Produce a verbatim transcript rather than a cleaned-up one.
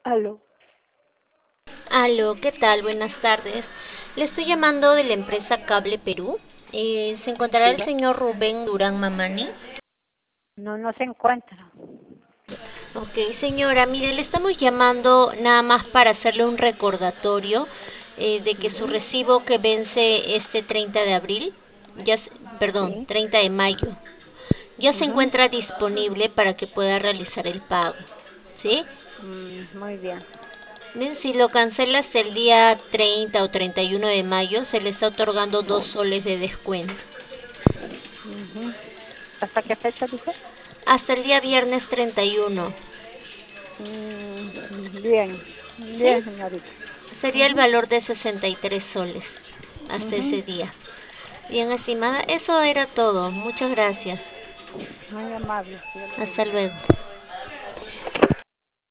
Aló. Aló, ¿qué tal? Buenas tardes. Le estoy llamando de la empresa Cable Perú. Eh, ¿se encontrará el Diga. señor Rubén Durán Mamani? No, no se encuentra. Ok, señora, mire, le estamos llamando nada más para hacerle un recordatorio eh, de que su Ujú. recibo que vence este treinta de abril, ya, s- perdón, Sí. treinta de mayo, ya se Ujú. encuentra disponible para que pueda realizar el pago. ¿Sí? Mm, muy bien. Bien, si lo cancela hasta el día treinta o treinta y uno de mayo, se le está otorgando dos soles de descuento. Ujú. ¿Hasta qué fecha dice? Hasta el día viernes treinta y uno. Mm, bien. ¿Sí? Bien, señorita. Sería el Ujú. valor de sesenta y tres soles hasta Ujú. ese día. Bien, estimada, eso era todo. Muchas gracias. Muy amable. Dios le Hasta bendiga. luego.